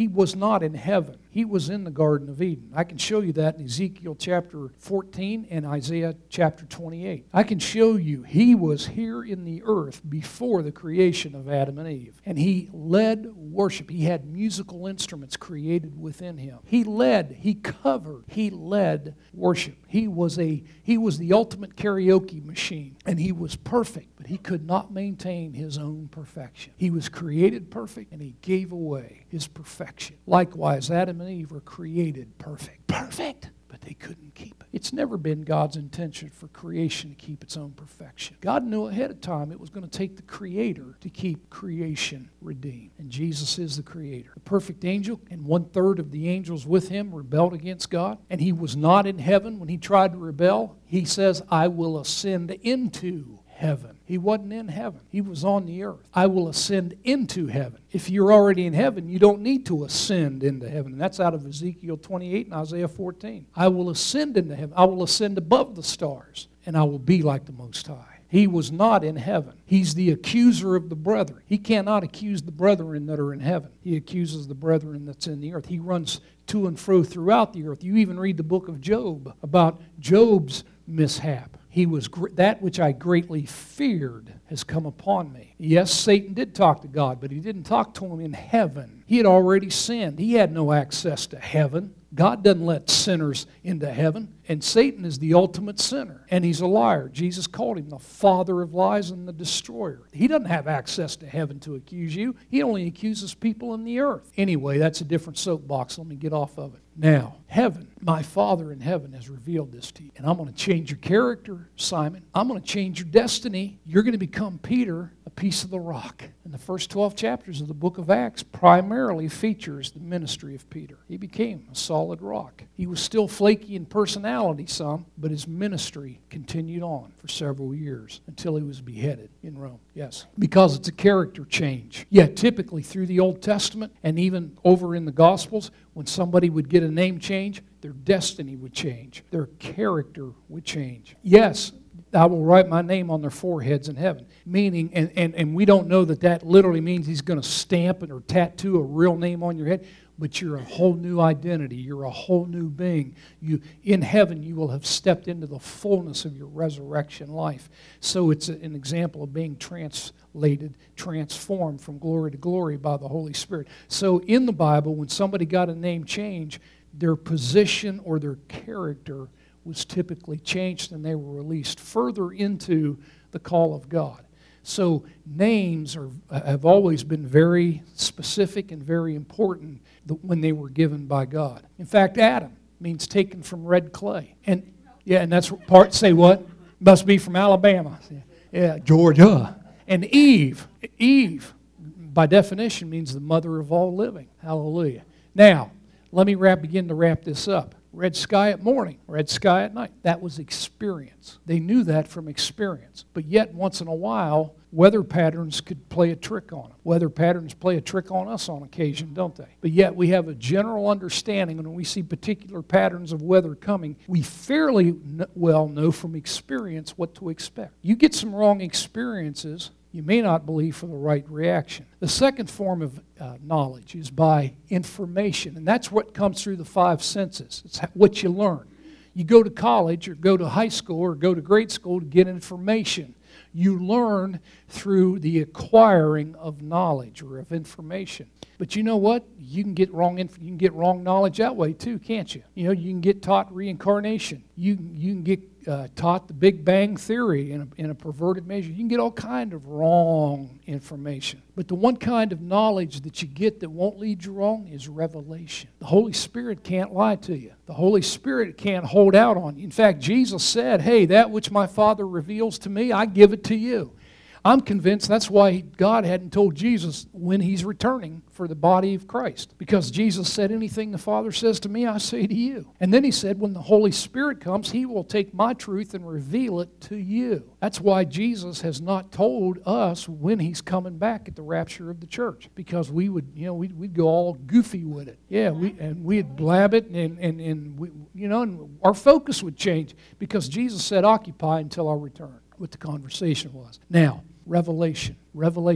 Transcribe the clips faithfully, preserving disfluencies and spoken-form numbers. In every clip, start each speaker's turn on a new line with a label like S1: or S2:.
S1: He was not in heaven. He was in the Garden of Eden. I can show you that in Ezekiel chapter fourteen and Isaiah chapter twenty-eight. I can show you he was here in the earth before the creation of Adam and Eve. And he led worship. He had musical instruments created within him. He led, he covered, he led worship. He was a he was the ultimate karaoke machine. And he was perfect, but he could not maintain his own perfection. He was created perfect, and he gave away his perfection. Likewise, Adam and Eve were created perfect. Perfect! But they couldn't keep it. It's never been God's intention for creation to keep its own perfection. God knew ahead of time it was going to take the Creator to keep creation redeemed. And Jesus is the Creator. The perfect angel and one-third of the angels with him rebelled against God. And he was not in heaven when he tried to rebel. He says, I will ascend into heaven. He wasn't in heaven. He was on the earth. I will ascend into heaven. If you're already in heaven, you don't need to ascend into heaven. And that's out of Ezekiel twenty-eight and Isaiah fourteen. I will ascend into heaven. I will ascend above the stars, and I will be like the Most High. He was not in heaven. He's the accuser of the brethren. He cannot accuse the brethren that are in heaven. He accuses the brethren that's in the earth. He runs to and fro throughout the earth. You even read the book of Job about Job's mishap. He was that which I greatly feared has come upon me. Yes, Satan did talk to God, but he didn't talk to him in heaven. He had already sinned. He had no access to heaven. God doesn't let sinners into heaven. And Satan is the ultimate sinner. And he's a liar. Jesus called him the father of lies and the destroyer. He doesn't have access to heaven to accuse you. He only accuses people in the earth. Anyway, that's a different soapbox. Let me get off of it. Now, heaven, my Father in heaven has revealed this to you. And I'm going to change your character, Simon. I'm going to change your destiny. You're going to become Peter, a piece of the rock. And the first twelve chapters of the book of Acts primarily features the ministry of Peter. He became a solid rock. He was still flaky in personality some, but his ministry continued on for several years until he was beheaded in Rome. Yes, because it's a character change. Yeah, typically through the Old Testament and even over in the Gospels, when somebody would get a name change, their destiny would change. Their character would change. Yes, I will write my name on their foreheads in heaven. Meaning, and, and, and we don't know that that literally means he's going to stamp it or tattoo a real name on your head, but you're a whole new identity. You're a whole new being. You, in heaven, you will have stepped into the fullness of your resurrection life. So it's a, an example of being translated, transformed from glory to glory by the Holy Spirit. So in the Bible, when somebody got a name change, their position or their character was typically changed, and they were released further into the call of God. So names are, have always been very specific and very important when they were given by God. In fact, Adam means taken from red clay. And yeah, and that's what part say what? Must be from Alabama. Yeah, Georgia. And Eve, Eve, by definition, means the mother of all living. Hallelujah. Now, let me wrap, begin to wrap this up. Red sky at morning, red sky at night. That was experience. They knew that from experience. But yet, once in a while, weather patterns could play a trick on them. Weather patterns play a trick on us on occasion, don't they? But yet, we have a general understanding, and when we see particular patterns of weather coming, we fairly well know from experience what to expect. You get some wrong experiences, you may not believe for the right reaction. The second form of uh, knowledge is by information, and that's what comes through the five senses. It's what you learn. You go to college or go to high school or go to grade school to get information. You learn through the acquiring of knowledge or of information. But you know what? You can get wrong inf- you can get wrong knowledge that way too, can't you? You know, you can get taught reincarnation. You you can get uh, taught the Big Bang Theory in a, in a perverted measure. You can get all kind of wrong information. But the one kind of knowledge that you get that won't lead you wrong is revelation. The Holy Spirit can't lie to you. The Holy Spirit can't hold out on you. In fact, Jesus said, hey, that which my Father reveals to me, I give it to you. I'm convinced that's why God hadn't told Jesus when He's returning for the body of Christ. Because Jesus said, anything the Father says to me, I say to you. And then He said, when the Holy Spirit comes, He will take my truth and reveal it to you. That's why Jesus has not told us when He's coming back at the rapture of the church. Because we would, you know, we'd, we'd go all goofy with it. Yeah, we and we'd blab it, and, and, and we, you know, and our focus would change. Because Jesus said, occupy until I return. What the conversation was. Now, revelation. Revelation.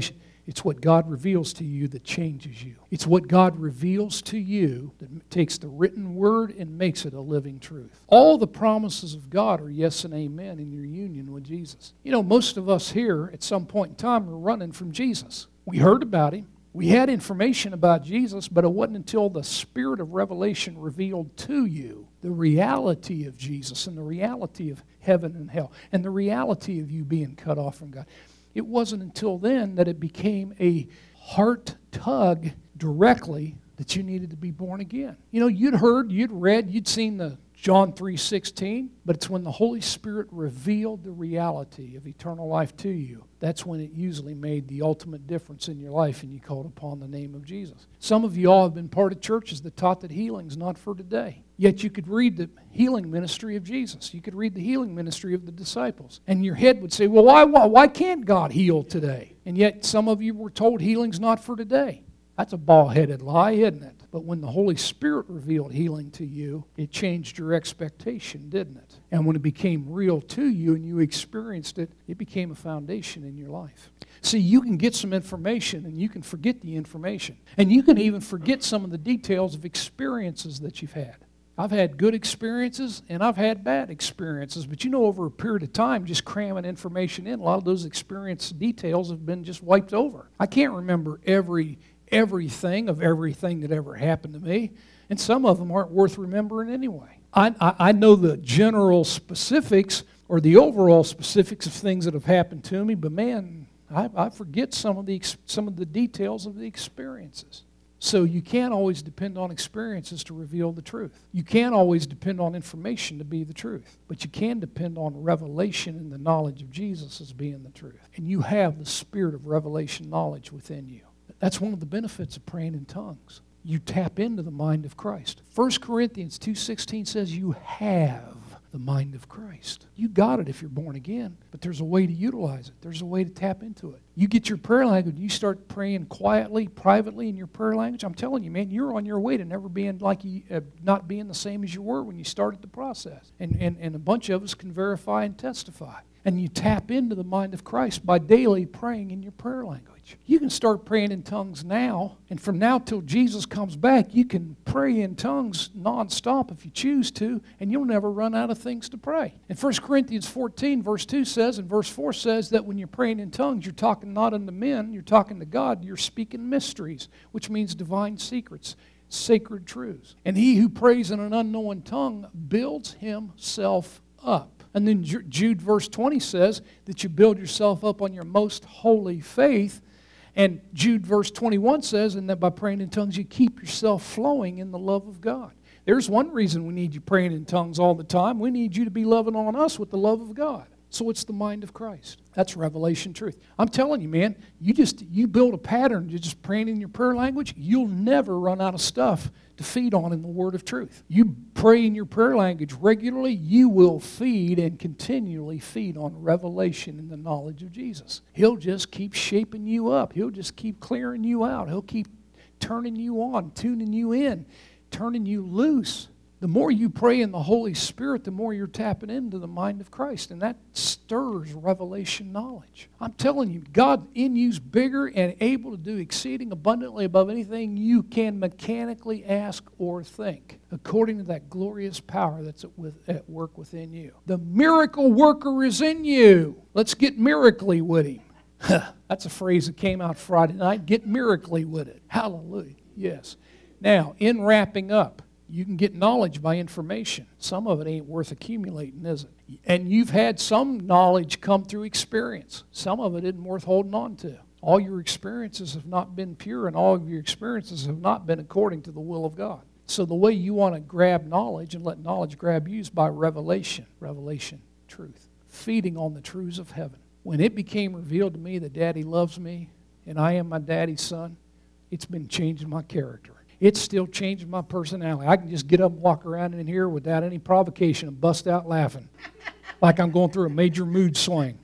S1: It's what God reveals to you that changes you. It's what God reveals to you that takes the written word and makes it a living truth. All the promises of God are yes and amen in your union with Jesus. You know, most of us here at some point in time are running from Jesus. We heard about Him. We had information about Jesus, but it wasn't until the Spirit of revelation revealed to you the reality of Jesus and the reality of heaven and hell and the reality of you being cut off from God. It wasn't until then that it became a heart tug directly that you needed to be born again. You know, you'd heard, you'd read, you'd seen the John three sixteen, but it's when the Holy Spirit revealed the reality of eternal life to you. That's when it usually made the ultimate difference in your life and you called upon the name of Jesus. Some of you all have been part of churches that taught that healing's not for today. Yet you could read the healing ministry of Jesus. You could read the healing ministry of the disciples. And your head would say, well, why, why, why can't God heal today? And yet some of you were told healing's not for today. That's a bald-headed lie, isn't it? But when the Holy Spirit revealed healing to you, it changed your expectation, didn't it? And when it became real to you and you experienced it, it became a foundation in your life. See, you can get some information and you can forget the information. And you can even forget some of the details of experiences that you've had. I've had good experiences and I've had bad experiences, but you know, over a period of time, just cramming information in, a lot of those experience details have been just wiped over. I can't remember every everything of everything that ever happened to me, and some of them aren't worth remembering anyway. I, I, I know the general specifics or the overall specifics of things that have happened to me, but man, I, I forget some of the some of the details of the experiences. So you can't always depend on experiences to reveal the truth. You can't always depend on information to be the truth, but you can depend on revelation and the knowledge of Jesus as being the truth. And you have the spirit of revelation knowledge within you. That's one of the benefits of praying in tongues. You tap into the mind of Christ. First Corinthians two sixteen says you have the mind of Christ. You got it if you're born again, but there's a way to utilize it. There's a way to tap into it. You get your prayer language, you start praying quietly, privately in your prayer language. I'm telling you, man, you're on your way to never being like you, uh, not being the same as you were when you started the process. And, and, and a bunch of us can verify and testify. And you tap into the mind of Christ by daily praying in your prayer language. You can start praying in tongues now, and from now till Jesus comes back, you can pray in tongues nonstop if you choose to, and you'll never run out of things to pray. And First Corinthians fourteen, verse two says, and verse four says that when you're praying in tongues, you're talking not unto men, you're talking to God, you're speaking mysteries, which means divine secrets, sacred truths. And he who prays in an unknown tongue builds himself up. And then Jude verse twenty says that you build yourself up on your most holy faith. And Jude verse twenty-one says, and that by praying in tongues you keep yourself flowing in the love of God. There's one reason we need you praying in tongues all the time. We need you to be loving on us with the love of God. So it's the mind of Christ. That's revelation truth. I'm telling you, man, you just you build a pattern, you're just praying in your prayer language, you'll never run out of stuff to feed on in the word of truth. You pray in your prayer language regularly, you will feed and continually feed on revelation and the knowledge of Jesus. He'll just keep shaping you up. He'll just keep clearing you out. He'll keep turning you on, tuning you in, turning you loose. The more you pray in the Holy Spirit, the more you're tapping into the mind of Christ. And that stirs revelation knowledge. I'm telling you, God in you's bigger and able to do exceeding abundantly above anything you can mechanically ask or think, according to that glorious power that's at, with, at work within you. The miracle worker is in you. Let's get miracly with him. That's a phrase that came out Friday night. Get miracly with it. Hallelujah. Yes. Now, in wrapping up, you can get knowledge by information. Some of it ain't worth accumulating, is it? And you've had some knowledge come through experience. Some of it isn't worth holding on to. All your experiences have not been pure, and all of your experiences have not been according to the will of God. So the way you want to grab knowledge and let knowledge grab you is by revelation. Revelation, truth. Feeding on the truths of heaven. When it became revealed to me that Daddy loves me and I am my daddy's son, it's been changing my character. It's still changing my personality. I can just get up and walk around in here without any provocation and bust out laughing like I'm going through a major mood swing.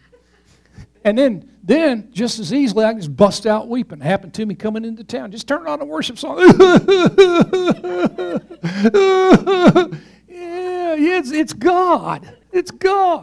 S1: And then, then just as easily, I can just bust out weeping. It happened to me coming into town. Just turn on a worship song. yeah, it's, it's God. It's God. Isn't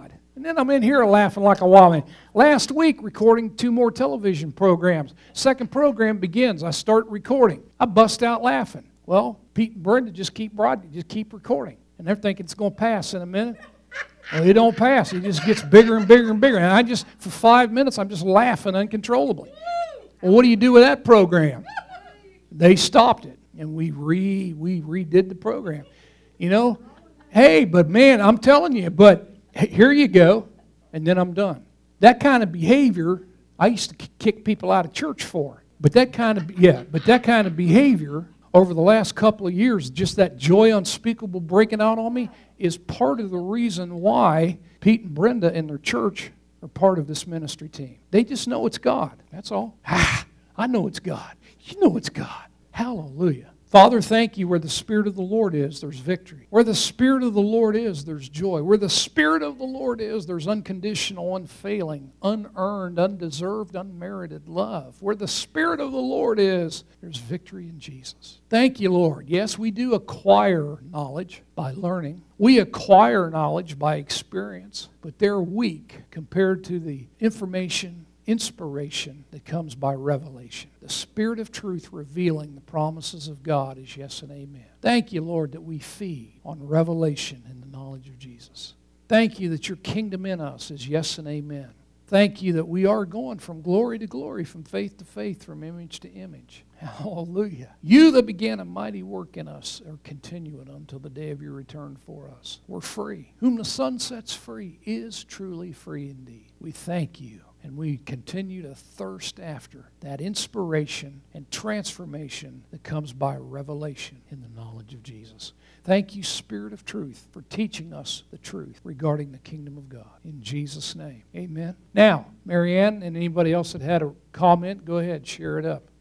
S1: then I'm in here laughing like a wild man. Last week, recording two more television programs. Second program begins. I start recording. I bust out laughing. Well, Pete and Brenda just keep broad, just keep recording. And they're thinking it's going to pass in a minute. Well, it don't pass. It just gets bigger and bigger and bigger. And I just, for five minutes, I'm just laughing uncontrollably. Well, what do you do with that program? They stopped it, and we re we redid the program. You know, hey, but man, I'm telling you, but here you go, and then I'm done. That kind of behavior, I used to kick people out of church for. But that kind of, yeah, but that kind of behavior over the last couple of years, just that joy unspeakable breaking out on me, is part of the reason why Pete and Brenda and their church are part of this ministry team. They just know it's God. That's all. Ah, I know it's God. You know it's God. Hallelujah. Father, thank you. Where the Spirit of the Lord is, there's victory. Where the Spirit of the Lord is, there's joy. Where the Spirit of the Lord is, there's unconditional, unfailing, unearned, undeserved, unmerited love. Where the Spirit of the Lord is, there's victory in Jesus. Thank you, Lord. Yes, we do acquire knowledge by learning. We acquire knowledge by experience, but they're weak compared to the information, inspiration that comes by revelation. The Spirit of truth revealing the promises of God is yes and amen. Thank you, Lord, that we feed on revelation and the knowledge of Jesus. Thank you that your kingdom in us is yes and amen. Thank you that we are going from glory to glory, from faith to faith, from image to image. Hallelujah. You that began a mighty work in us are continuing until the day of your return for us. We're free. Whom the Son sets free is truly free indeed. We thank you. And we continue to thirst after that inspiration and transformation that comes by revelation in the knowledge of Jesus. Thank you, Spirit of truth, for teaching us the truth regarding the kingdom of God. In Jesus' name, amen. Now, Marianne and anybody else that had a comment, go ahead, share it up.